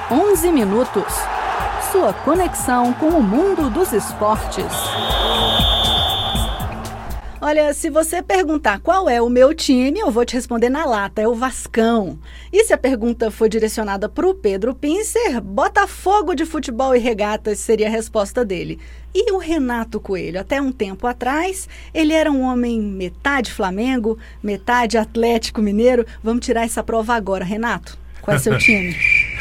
11 minutos. Sua conexão com o mundo dos esportes. Olha, se você perguntar qual é o meu time, eu vou te responder na lata, é o Vascão. E se a pergunta for direcionada para o Pedro Pincer, Botafogo de Futebol e Regatas seria a resposta dele. E o Renato Coelho? Até um tempo atrás, ele era um homem metade Flamengo, metade Atlético Mineiro. Vamos tirar essa prova agora, Renato. Qual é seu time?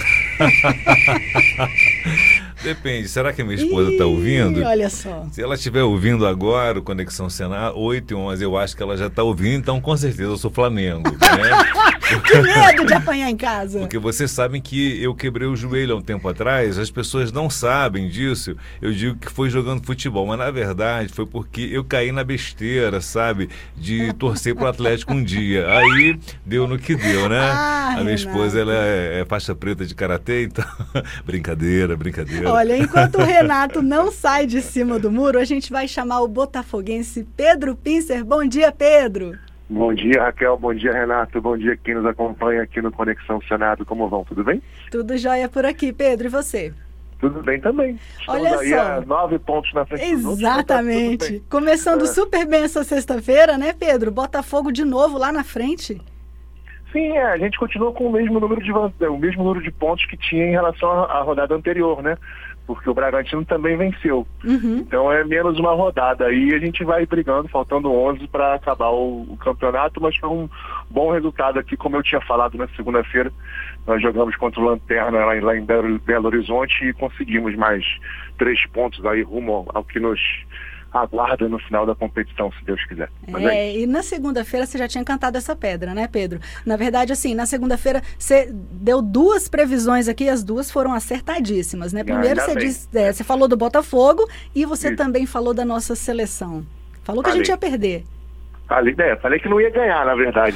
Depende, será que a minha esposa está ouvindo? Olha só. Se ela estiver ouvindo agora o Conexão Senado, 8h11, eu acho que ela já está ouvindo, então com certeza eu sou Flamengo, né? Que medo de apanhar em casa. Porque vocês sabem que eu quebrei o joelho há um tempo atrás, as pessoas não sabem disso, eu digo que foi jogando futebol, mas na verdade foi porque eu caí na besteira, sabe, de torcer pro Atlético um dia, aí deu no que deu, né? A minha esposa, ela é faixa preta de karatê, então, brincadeira. Olha, enquanto o Renato não sai de cima do muro, a gente vai chamar o botafoguense Pedro Pincer. Bom dia, Pedro. Bom dia, Raquel. Bom dia, Renato. Bom dia quem nos acompanha aqui no Conexão Senado. Como vão? Tudo bem? Tudo jóia por aqui, Pedro. E você? Tudo bem também. Olha Estamos aí só. a 9 pontos na frente dos outros, Exatamente. então tá Começando super bem essa sexta-feira, né, Pedro? Botafogo de novo lá na frente. Sim, a gente continua com o mesmo número de pontos que tinha em relação à rodada anterior, né? Porque o Bragantino também venceu. Então é menos uma rodada. Aí a gente vai brigando, faltando 11 para acabar o campeonato, mas foi um bom resultado aqui, como eu tinha falado na segunda-feira. Nós jogamos contra o Lanterna lá em Belo Horizonte e conseguimos mais 3 pontos aí rumo ao que nos aguarda no final da competição, se Deus quiser. E na segunda-feira você já tinha cantado essa pedra, né, Pedro? Na verdade, assim, na segunda-feira você deu 2 previsões aqui, as 2 foram acertadíssimas, né? Primeiro você falou do Botafogo e você também falou da nossa seleção. Falou que a gente ia perder. Falei que não ia ganhar, na verdade.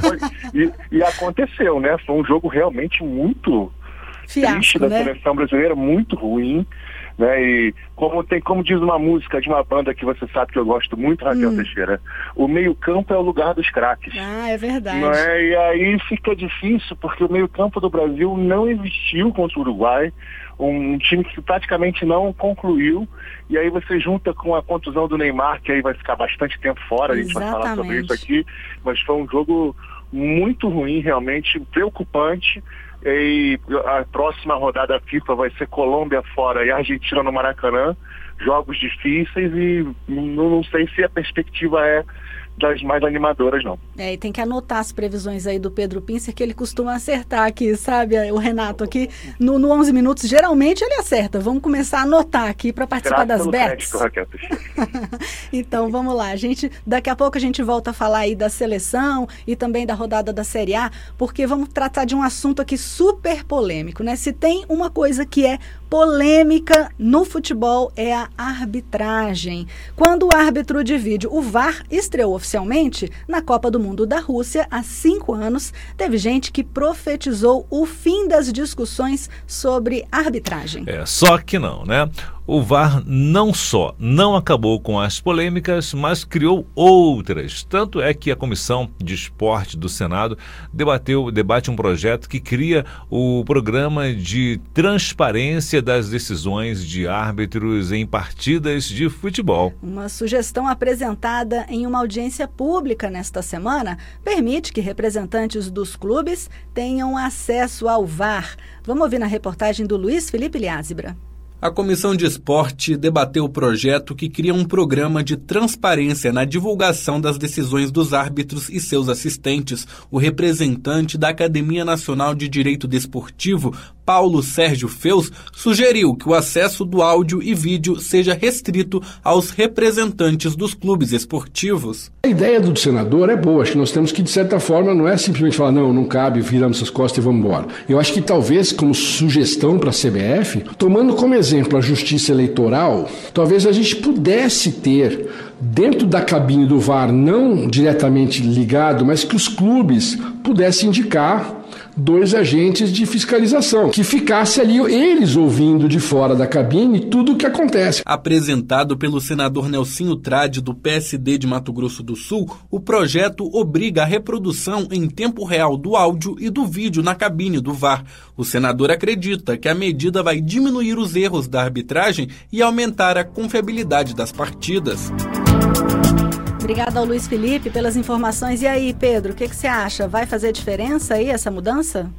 E aconteceu, né? Foi um jogo realmente muito triste da seleção brasileira, muito ruim. Né? E como diz uma música de uma banda que você sabe que eu gosto muito, Raquel Teixeira, o meio-campo é o lugar dos craques. Ah, é verdade. Não é? E aí fica difícil, porque o meio-campo do Brasil não existiu contra o Uruguai, um time que praticamente não concluiu, e aí você junta com a contusão do Neymar, que aí vai ficar bastante tempo fora, a gente vai falar sobre isso aqui, mas foi um jogo muito ruim, realmente, preocupante. E a próxima rodada FIFA vai ser Colômbia fora e Argentina no Maracanã, jogos difíceis e não sei se a perspectiva é das mais animadoras, não. E tem que anotar as previsões aí do Pedro Pincer, que ele costuma acertar aqui, sabe? O Renato aqui, no 11 minutos, geralmente ele acerta. Vamos começar a anotar aqui para participar das bets. Então, vamos lá. Daqui a pouco a gente volta a falar aí da seleção e também da rodada da Série A, porque vamos tratar de um assunto aqui super polêmico, né? Se tem uma coisa que é polêmica no futebol é a arbitragem. Quando o árbitro de vídeo, o VAR, estreou oficialmente na Copa do Mundo da Rússia há 5 anos, teve gente que profetizou o fim das discussões sobre arbitragem. Só que não, né? O VAR não só não acabou com as polêmicas, mas criou outras. Tanto é que a Comissão de Esporte do Senado debate um projeto que cria o programa de transparência das decisões de árbitros em partidas de futebol. Uma sugestão apresentada em uma audiência pública nesta semana permite que representantes dos clubes tenham acesso ao VAR. Vamos ouvir na reportagem do Luiz Felipe Liázebra. A Comissão de Esporte debateu o projeto que cria um programa de transparência na divulgação das decisões dos árbitros e seus assistentes. O representante da Academia Nacional de Direito Desportivo, Paulo Sérgio Feus, sugeriu que o acesso do áudio e vídeo seja restrito aos representantes dos clubes esportivos. A ideia do senador é boa, acho que nós temos que, de certa forma, não é simplesmente falar, não cabe, viramos as costas e vamos embora. Eu acho que talvez, como sugestão para a CBF, tomando como exemplo a justiça eleitoral, talvez a gente pudesse ter dentro da cabine do VAR, não diretamente ligado, mas que os clubes pudessem indicar 2 agentes de fiscalização, que ficasse ali eles ouvindo de fora da cabine tudo o que acontece. Apresentado pelo senador Nelsinho Trade, do PSD de Mato Grosso do Sul, o projeto obriga a reprodução em tempo real do áudio e do vídeo na cabine do VAR. O senador acredita que a medida vai diminuir os erros da arbitragem e aumentar a confiabilidade das partidas. Obrigada ao Luiz Felipe pelas informações. E aí, Pedro, o que você acha? Vai fazer diferença aí essa mudança?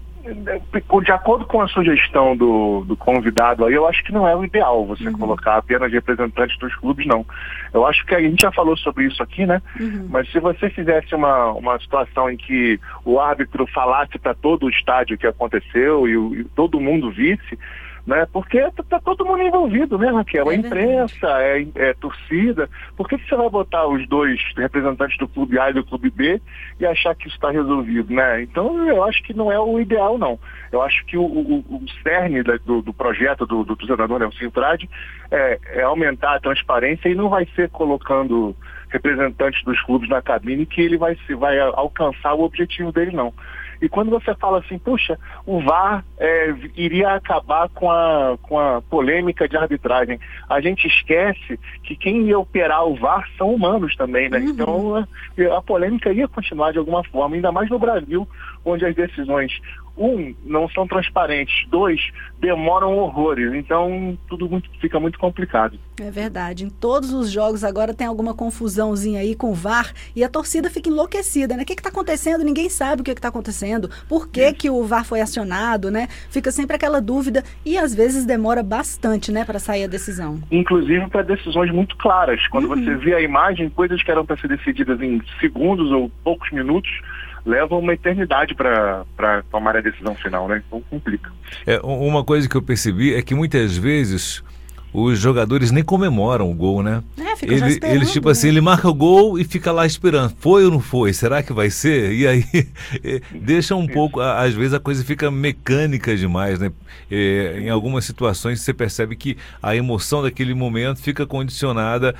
De acordo com a sugestão do convidado aí, eu acho que não é o ideal você colocar apenas representantes dos clubes, não. Eu acho que a gente já falou sobre isso aqui, né? Mas se você fizesse uma situação em que o árbitro falasse para todo o estádio o que aconteceu e todo mundo visse, né? Porque tá todo mundo envolvido, né, Raquel? É imprensa, é torcida. Por que você vai botar os 2 representantes do clube A e do clube B e achar que isso está resolvido, né? Então, eu acho que não é o ideal, não. Eu acho que o cerne do projeto do senador Nelsinho Trade é aumentar a transparência e não vai ser colocando representantes dos clubes na cabine que ele vai alcançar o objetivo dele, não. E quando você fala assim, puxa, o VAR iria acabar com a polêmica de arbitragem, a gente esquece que quem ia operar o VAR são humanos também, né? Então a polêmica ia continuar de alguma forma, ainda mais no Brasil, onde as decisões, 1, não são transparentes, 2, demoram horrores, então tudo fica muito complicado. É verdade, em todos os jogos agora tem alguma confusãozinha aí com o VAR e a torcida fica enlouquecida, né? O que está acontecendo? Ninguém sabe o que está acontecendo, por que o VAR foi acionado, né? Fica sempre aquela dúvida e às vezes demora bastante, né, para sair a decisão. Inclusive para decisões muito claras, quando você vê a imagem, coisas que eram para ser decididas em segundos ou poucos minutos, levam uma eternidade para tomar a decisão final, né? Então complica. Uma coisa que eu percebi é que muitas vezes os jogadores nem comemoram o gol, né? Fica já esperando, eles tipo assim, ele marca o gol e fica lá esperando. Foi ou não foi? Será que vai ser? E aí deixa um pouco, às vezes a coisa fica mecânica demais, né? Em algumas situações você percebe que a emoção daquele momento fica condicionada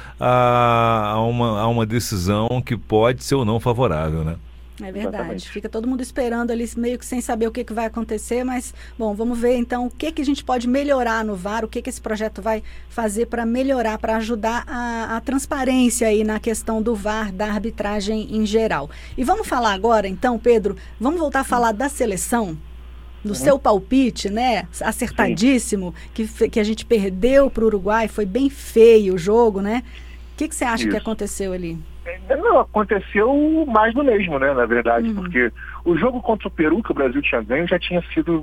a uma decisão que pode ser ou não favorável, né? É verdade, Exatamente. Fica todo mundo esperando ali, meio que sem saber o que vai acontecer, mas, bom, vamos ver então o que a gente pode melhorar no VAR, o que esse projeto vai fazer para melhorar, para ajudar a transparência aí na questão do VAR, da arbitragem em geral. E vamos falar agora, então, Pedro, vamos voltar a falar da seleção? Do seu palpite, né? Acertadíssimo, que a gente perdeu para o Uruguai, foi bem feio o jogo, né? O que você acha que aconteceu ali? Não, aconteceu mais do mesmo, né, na verdade, porque o jogo contra o Peru que o Brasil tinha ganho já tinha sido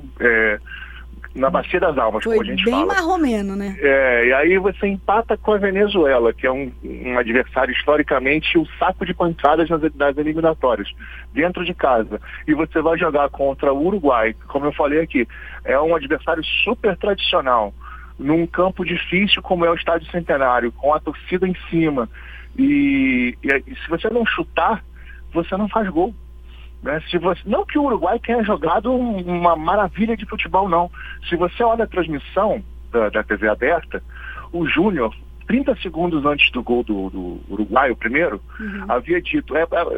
na Bacia das Almas, foi como a gente bem fala. marromeno, né? E aí você empata com a Venezuela, que é um adversário historicamente o saco de pancadas nas eliminatórias, dentro de casa. E você vai jogar contra o Uruguai, como eu falei aqui, é um adversário super tradicional, num campo difícil como é o Estádio Centenário, com a torcida em cima. E se você não chutar, você não faz gol. Né? Não que o Uruguai tenha jogado uma maravilha de futebol, não. Se você olha a transmissão da TV aberta, o Júnior, 30 segundos antes do gol do Uruguai, o primeiro, havia dito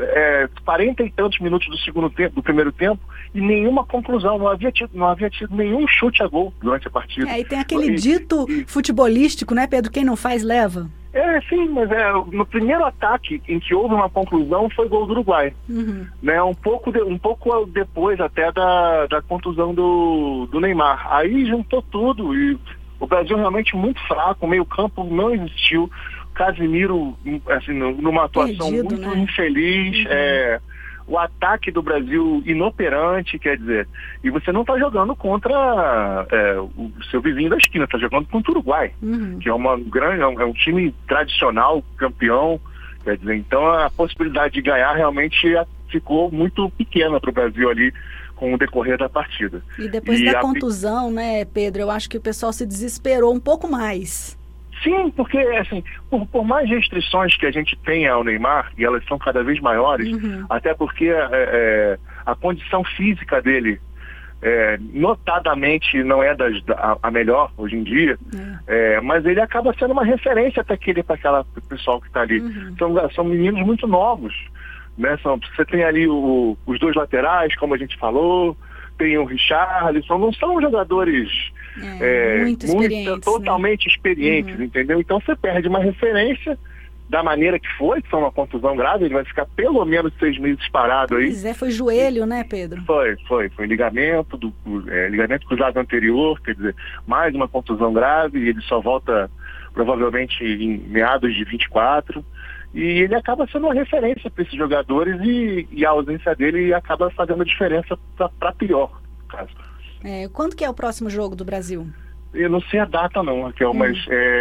40 e tantos minutos do primeiro tempo e nenhuma conclusão, não havia tido nenhum chute a gol durante a partida. E tem aquele dito futebolístico, né, Pedro? Quem não faz, leva. Sim, mas no primeiro ataque em que houve uma conclusão foi gol do Uruguai. Né, um pouco depois até da contusão do Neymar. Aí juntou tudo e o Brasil realmente muito fraco, o meio campo não existiu. Casemiro, assim, numa atuação perdido, muito né? infeliz. O ataque do Brasil inoperante, quer dizer, e você não está jogando contra o seu vizinho da esquina, está jogando contra o Uruguai, que é um time tradicional, campeão, quer dizer, então a possibilidade de ganhar realmente ficou muito pequena para o Brasil ali com o decorrer da partida. E depois da contusão, né, Pedro, eu acho que o pessoal se desesperou um pouco mais. Sim, porque assim, por mais restrições que a gente tenha ao Neymar, e elas são cada vez maiores, até porque a condição física dele notadamente não é a melhor hoje em dia, mas ele acaba sendo uma referência até para aquela pessoal que está ali. São meninos muito novos, né? Você tem ali os dois laterais, como a gente falou, tem o Richarlison, não são jogadores muito experientes, totalmente experientes, entendeu? Então você perde uma referência da maneira que foi uma contusão grave, ele vai ficar pelo menos 6 meses parado aí. Pois foi joelho, né, Pedro? Foi ligamento cruzado anterior, quer dizer, mais uma contusão grave, e ele só volta provavelmente em meados de 24, e ele acaba sendo uma referência para esses jogadores, e a ausência dele acaba fazendo a diferença para pior, no caso. Quando que é o próximo jogo do Brasil? Eu não sei a data não, Raquel, mas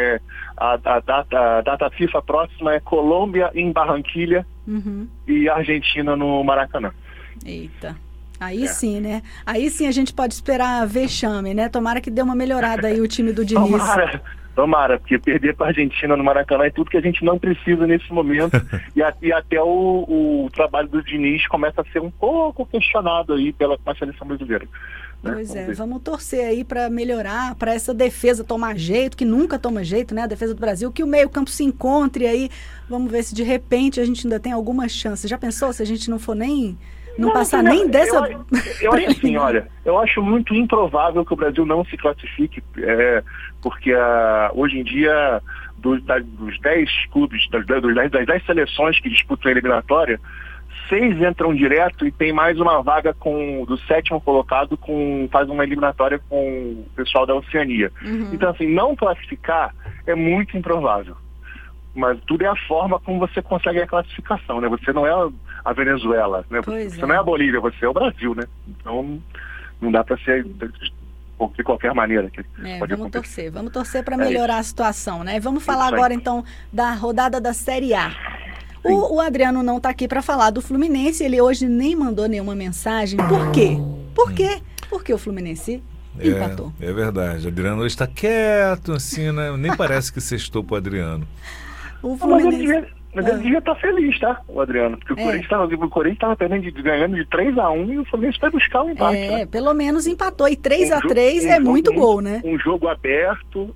a data FIFA próxima é Colômbia em Barranquilha e Argentina no Maracanã. Eita, aí sim, né? Aí sim a gente pode esperar vexame, né? Tomara que dê uma melhorada aí o time do Diniz. Tomara, porque perder para a Argentina no Maracanã é tudo que a gente não precisa nesse momento. e até o trabalho do Diniz começa a ser um pouco questionado aí pela seleção brasileira. Pois vamos torcer aí para melhorar, para essa defesa tomar jeito, que nunca toma jeito, né? A defesa do Brasil, que o meio-campo se encontre aí. Vamos ver se de repente a gente ainda tem alguma chance. Já pensou se a gente não for não passar nem dessa... Eu acho assim, olha, eu acho muito improvável que o Brasil não se classifique, porque hoje em dia, dos 10 clubes, das 10 seleções que disputam a eliminatória, 6 entram direto e tem mais uma vaga do 7º colocado, faz uma eliminatória com o pessoal da Oceania. Então, assim, não classificar é muito improvável. Mas tudo é a forma como você consegue a classificação, né? Você não é a Venezuela, né? Você não é a Bolívia, você é o Brasil, né? Então, não dá para ser de qualquer maneira. Vamos torcer para melhorar a situação, né? Vamos falar agora, então, da rodada da Série A. O Adriano não está aqui para falar do Fluminense, ele hoje nem mandou nenhuma mensagem. Por quê? Porque o Fluminense empatou. É verdade, o Adriano hoje está quieto, assim, né? Nem parece que sextou pro Adriano. O Fluminense... Mas ele devia estar feliz, tá, o Adriano? Porque o Corinthians estava ganhando de 3-1 e o Fluminense foi buscar o empate. Né? Pelo menos empatou. E 3-3 é muito gol, né? Um jogo aberto,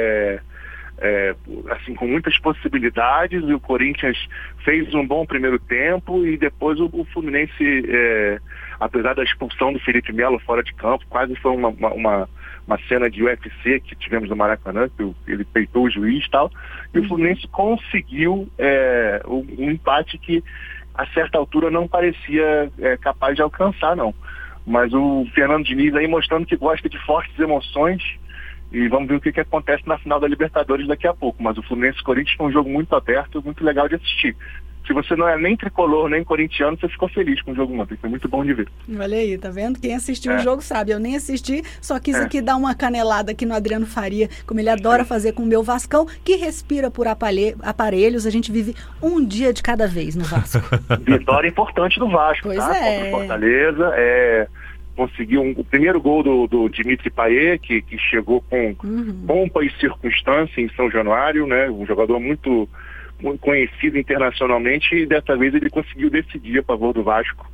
assim, com muitas possibilidades, e o Corinthians fez um bom primeiro tempo, e depois o Fluminense, apesar da expulsão do Felipe Melo fora de campo, quase foi uma cena de UFC que tivemos no Maracanã, que ele peitou o juiz e tal, e o Fluminense conseguiu um empate que a certa altura não parecia capaz de alcançar, não. Mas o Fernando Diniz aí mostrando que gosta de fortes emoções, e vamos ver o que acontece na final da Libertadores daqui a pouco. Mas o Fluminense-Corinthians foi um jogo muito aberto, muito legal de assistir. Se você não é nem tricolor, nem corintiano, você ficou feliz com o jogo ontem. Foi muito bom de ver. Olha aí, tá vendo? Quem assistiu o jogo sabe. Eu nem assisti, só quis aqui dar uma canelada aqui no Adriano Faria, como ele adora fazer com o meu Vascão, que respira por aparelhos. A gente vive um dia de cada vez no Vasco. Vitória importante do Vasco, pois tá? Contra o Fortaleza. Conseguiu o primeiro gol do Dimitri Payet, que chegou com pompa e circunstância em São Januário, né? Um jogador muito conhecido internacionalmente, e dessa vez ele conseguiu decidir a favor do Vasco,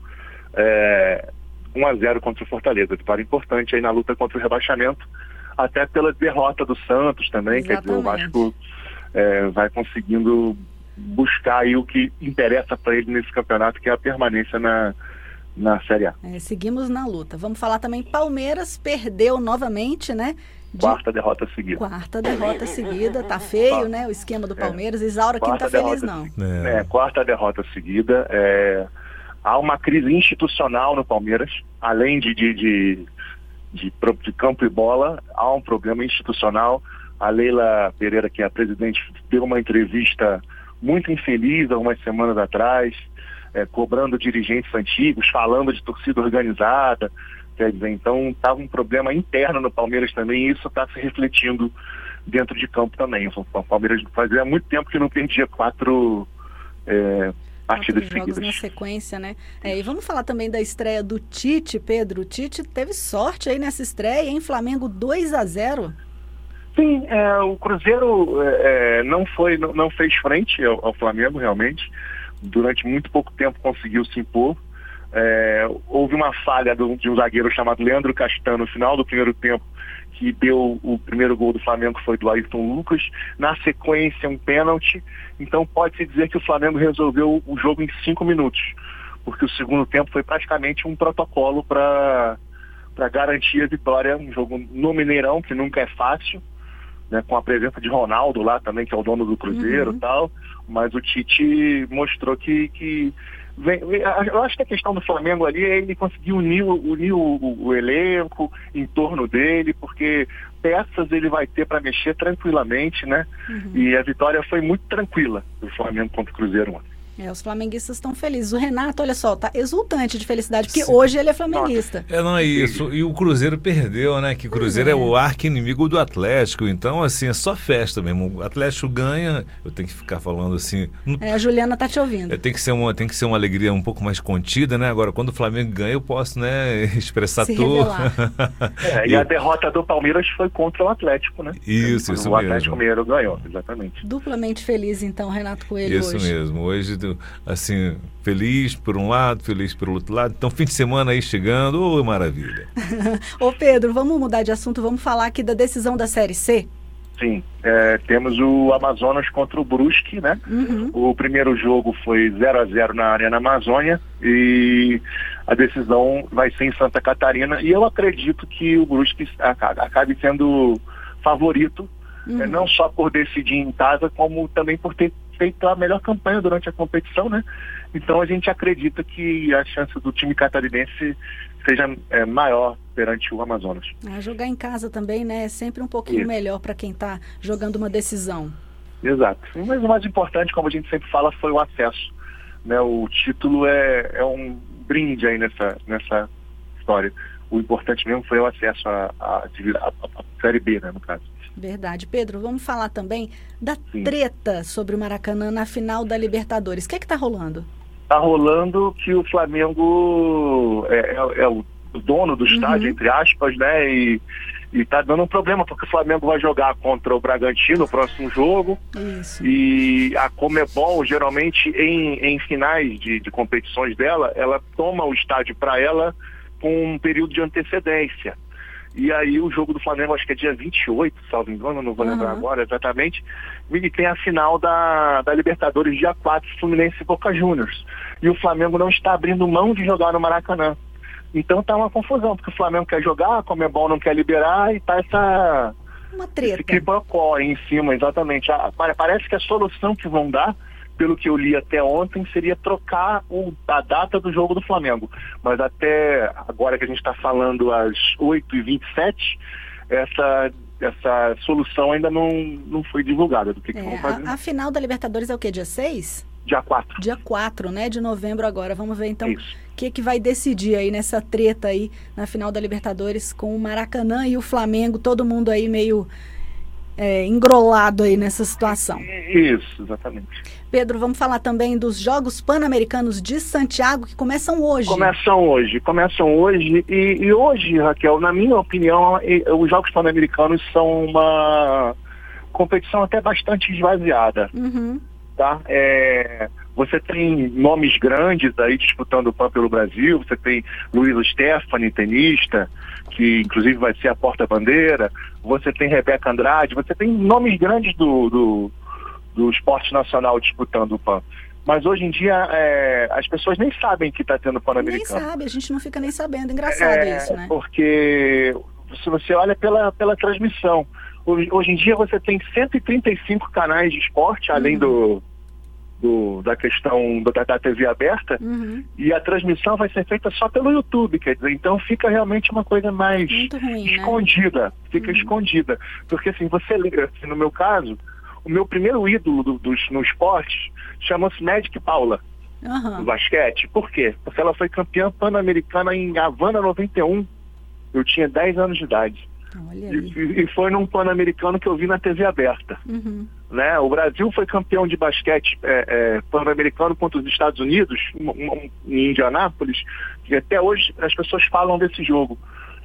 1-0 contra o Fortaleza. Vitória importante aí na luta contra o rebaixamento, até pela derrota do Santos também. Exatamente. Quer dizer, o Vasco vai conseguindo buscar aí o que interessa para ele nesse campeonato, que é a permanência na Série A. Seguimos na luta. Vamos falar também, Palmeiras perdeu novamente, né? Quarta derrota seguida. Tá feio, né? O esquema do Palmeiras. Isaura que não tá feliz, não. Quarta derrota seguida. Há uma crise institucional no Palmeiras. Além de campo e bola, há um problema institucional. A Leila Pereira, que é a presidente, deu uma entrevista muito infeliz algumas semanas atrás, cobrando dirigentes antigos, falando de torcida organizada. Quer dizer, então estava um problema interno no Palmeiras também, e isso está se refletindo dentro de campo também. O Palmeiras fazia muito tempo que não perdia 4 partidas seguidas. Jogos na sequência, né? E vamos falar também da estreia do Tite, Pedro. O Tite teve sorte aí nessa estreia, hein? Flamengo 2-0. Sim, o Cruzeiro não fez frente ao Flamengo, realmente. Durante muito pouco tempo conseguiu se impor. Houve uma falha de um zagueiro chamado Leandro Castan no final do primeiro tempo, que deu o primeiro gol do Flamengo, foi do Ayrton Lucas. Na sequência, um pênalti. Então pode-se dizer que o Flamengo resolveu o jogo em 5 minutos, porque o segundo tempo foi praticamente um protocolo para garantir a vitória, um jogo no Mineirão, que nunca é fácil, né, com a presença de Ronaldo lá também, que é o dono do Cruzeiro e tal, mas o Tite mostrou que eu acho que a questão do Flamengo ali é ele conseguir unir o elenco em torno dele, porque peças ele vai ter para mexer tranquilamente, né? E a vitória foi muito tranquila do Flamengo contra o Cruzeiro ontem. Os flamenguistas estão felizes. O Renato, olha só, tá exultante de felicidade, porque hoje ele é flamenguista. Não é isso. E o Cruzeiro perdeu, né? Que o Cruzeiro é o arqui-inimigo do Atlético. Então, assim, é só festa mesmo. O Atlético ganha, eu tenho que ficar falando assim... A Juliana tá te ouvindo. Tem que ser uma alegria um pouco mais contida, né? Agora, quando o Flamengo ganha, eu posso, né, expressar tudo. E a derrota do Palmeiras foi contra o Atlético, né? Isso mesmo. O Atlético Mineiro ganhou, exatamente. Duplamente feliz, então, Renato Coelho hoje. Isso mesmo. Hoje... assim, feliz por um lado, feliz por outro lado. Então, fim de semana aí chegando, maravilha. Ô Pedro, vamos mudar de assunto, vamos falar aqui da decisão da Série C? Sim, temos o Amazonas contra o Brusque, né? O primeiro jogo foi 0-0 na Arena Amazônia e a decisão vai ser em Santa Catarina, e eu acredito que o Brusque acabe sendo favorito, não só por decidir em casa, como também por ter feito a melhor campanha durante a competição, né? Então a gente acredita que a chance do time catarinense seja maior perante o Amazonas. Jogar em casa também, né? É sempre um pouquinho melhor para quem está jogando uma decisão. Exato. Mas o mais importante, como a gente sempre fala, foi o acesso, né? O título é um brinde aí nessa história. O importante mesmo foi o acesso à Série B, né, no caso. Verdade. Pedro, vamos falar também da treta sobre o Maracanã na final da Libertadores. O que é que tá rolando? Tá rolando que o Flamengo é o dono do estádio, entre aspas, né? E tá dando um problema, porque o Flamengo vai jogar contra o Bragantino no próximo jogo. Isso. E a Conmebol, geralmente, em finais de competições dela, ela toma o estádio para ela com um período de antecedência. E aí o jogo do Flamengo, acho que é dia 28, salvo engano, não vou lembrar agora exatamente, e tem a final da Libertadores dia 4, Fluminense e Boca Juniors. E o Flamengo não está abrindo mão de jogar no Maracanã. Então tá uma confusão, porque o Flamengo quer jogar, a Conmebol não quer liberar, e tá uma treta. Esse quiprocó em cima, exatamente. Parece que a solução que vão dar, pelo que eu li até ontem, seria trocar a data do jogo do Flamengo. Mas até agora que a gente está falando às 8h27, essa solução ainda não foi divulgada do que vão fazer. A final da Libertadores é o quê? Dia 6? Dia 4. Dia 4, né? De novembro agora. Vamos ver então o que vai decidir aí nessa treta aí na final da Libertadores com o Maracanã e o Flamengo, todo mundo aí meio engrolado aí nessa situação. Isso, exatamente. Pedro, vamos falar também dos Jogos Pan-Americanos de Santiago, que começam hoje. Começam hoje e hoje, Raquel, na minha opinião, os Jogos Pan-Americanos são uma competição até bastante esvaziada. Tá? Você tem nomes grandes aí disputando o PAN pelo Brasil, você tem Luísa Stefani, tenista, que inclusive vai ser a porta-bandeira, você tem Rebeca Andrade, você tem nomes grandes do esporte nacional disputando o PAN. Mas hoje em dia as pessoas nem sabem que está tendo Pan-Americano. Nem sabe, a gente não fica nem sabendo. Engraçado isso, né? Porque se você olha pela transmissão, hoje em dia você tem 135 canais de esporte, além da questão da TV aberta, e a transmissão vai ser feita só pelo YouTube, quer dizer, então fica realmente uma coisa mais escondida, né? Fica escondida, porque assim, no meu caso, o meu primeiro ídolo no esporte chama-se Magic Paula, no basquete. Por quê? Porque ela foi campeã pan-americana em Havana 91, eu tinha 10 anos de idade. E foi num pan-americano que eu vi na TV aberta. Né? O Brasil foi campeão de basquete pan-americano contra os Estados Unidos, em Indianápolis, e até hoje as pessoas falam desse jogo.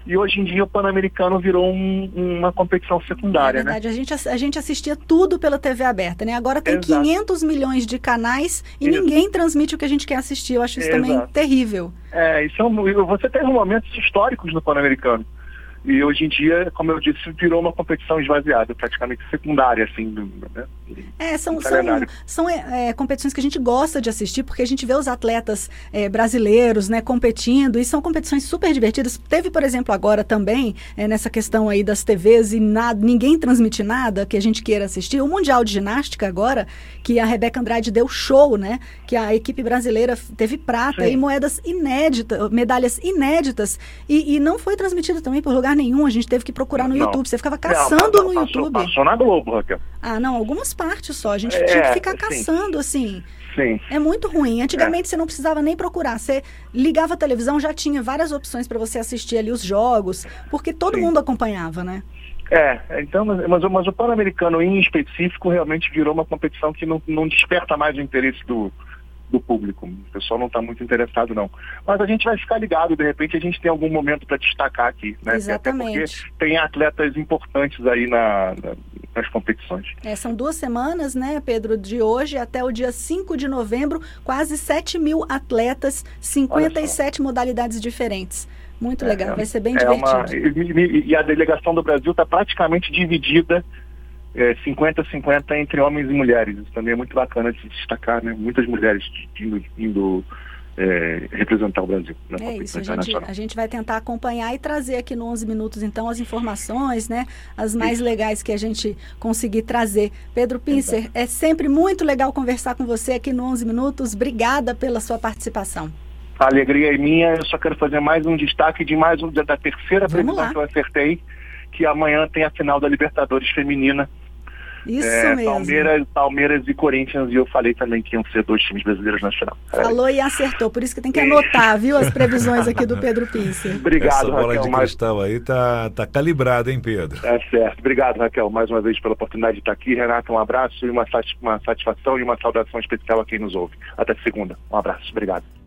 e hoje em dia o Pan-Americano virou uma competição secundária. É verdade, né? A gente assistia tudo pela TV aberta, né? Agora tem Exato. 500 milhões de canais e ninguém transmite o que a gente quer assistir. Eu acho isso também terrível. Você teve momentos históricos no Pan-Americano. E hoje em dia, como eu disse, virou uma competição esvaziada, praticamente secundária, assim, né? São competições que a gente gosta de assistir, porque a gente vê os atletas brasileiros, né, competindo, e são competições super divertidas. Teve, por exemplo, agora também, nessa questão aí das TVs e ninguém transmite nada que a gente queira assistir, o Mundial de Ginástica agora, que a Rebeca Andrade deu show, né, que a equipe brasileira teve prata e medalhas inéditas, e não foi transmitido também por lugar nenhum, a gente teve que procurar no YouTube, você ficava caçando no YouTube. Passou na Globo, Raquel. Não, algumas partes só, a gente tinha que ficar caçando, assim. Sim. É muito ruim. Antigamente você não precisava nem procurar, você ligava a televisão, já tinha várias opções para você assistir ali os jogos, porque todo mundo acompanhava, né? Então, mas o Pan-Americano em específico realmente virou uma competição que não desperta mais o interesse do público. O pessoal não está muito interessado, não. Mas a gente vai ficar ligado, de repente a gente tem algum momento para destacar aqui, né? Exatamente. Até porque tem atletas importantes aí nas competições. São 2 semanas, né, Pedro, de hoje até o dia 5 de novembro, quase 7 mil atletas, 57 modalidades diferentes. Muito legal, vai ser bem divertido. E a delegação do Brasil está praticamente dividida 50-50 entre homens e mulheres. Isso também é muito bacana de se destacar, né? Muitas mulheres indo representar o Brasil na competição internacional. A gente vai tentar acompanhar e trazer aqui no 11 Minutos, então, as informações, né? As mais legais que a gente conseguir trazer. Pedro Pincer, é sempre muito legal conversar com você aqui no 11 Minutos. Obrigada pela sua participação. A alegria é minha. Eu só quero fazer mais um destaque da terceira previsão que eu acertei, que amanhã tem a final da Libertadores feminina. Isso mesmo. Palmeiras e Corinthians, e eu falei também que iam ser 2 times brasileiros na final. Falou e acertou, por isso que tem que anotar, viu, as previsões aqui do Pedro Pincer. Obrigado, Essa bola Raquel, de cristal aí tá calibrada, hein, Pedro? Certo. Obrigado, Raquel, mais uma vez pela oportunidade de estar aqui. Renato, um abraço e uma satisfação e uma saudação especial a quem nos ouve. Até segunda. Um abraço. Obrigado.